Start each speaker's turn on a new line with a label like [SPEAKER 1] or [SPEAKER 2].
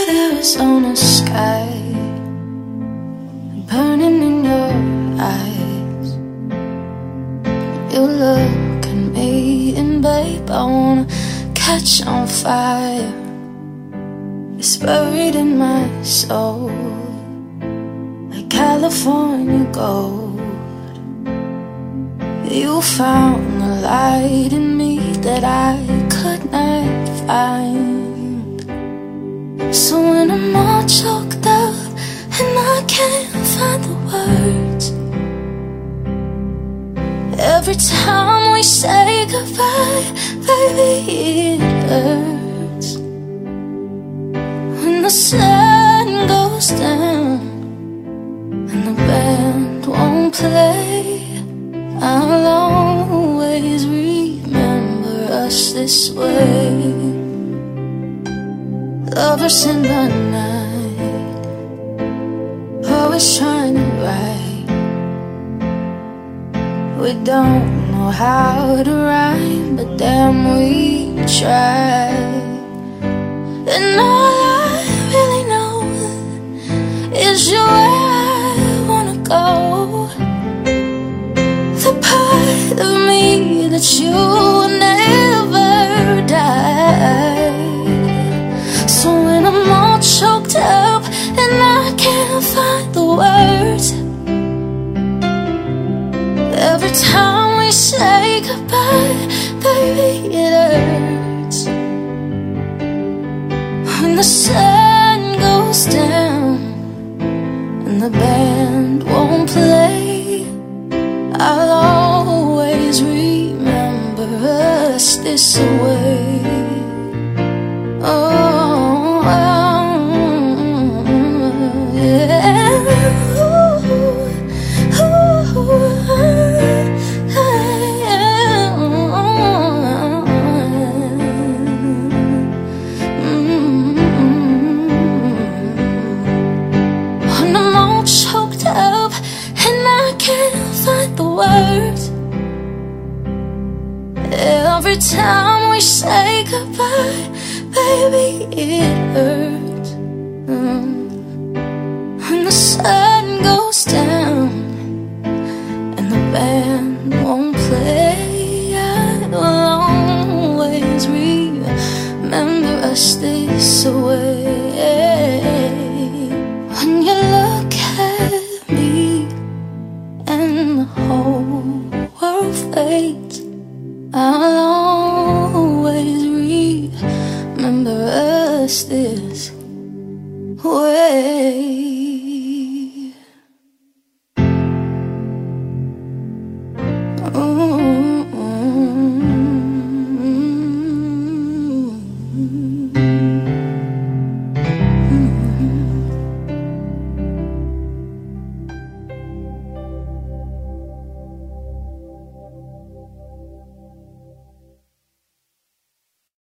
[SPEAKER 1] Arizona sky burning in your eyes. You look at me and babe, I wanna catch on fire. It's buried in my soul like California gold. You found the light in me that I could not find. So when I'm all choked up and I can't find the words, every time we say goodbye, baby, it hurts. When the sun goes down and the band won't play, I'll always remember us this way. Lovers in the night, always trying to write. We don't know how to rhyme, but damn we try. And all I really know is you're where I wanna go, the part of me that you will never die. So when I'm all choked up and I can't find the words, every time we say goodbye, baby, it hurts. When the sun goes down and the band won't play, I'll always remember us this way. Oh, yeah. When I'm all choked up and I can't find the words, every time we say goodbye, baby, it hurts. When the sun goes down and the band won't play, I will always remember us this way. When you look at me and the whole world fades, I'll always remember us this way.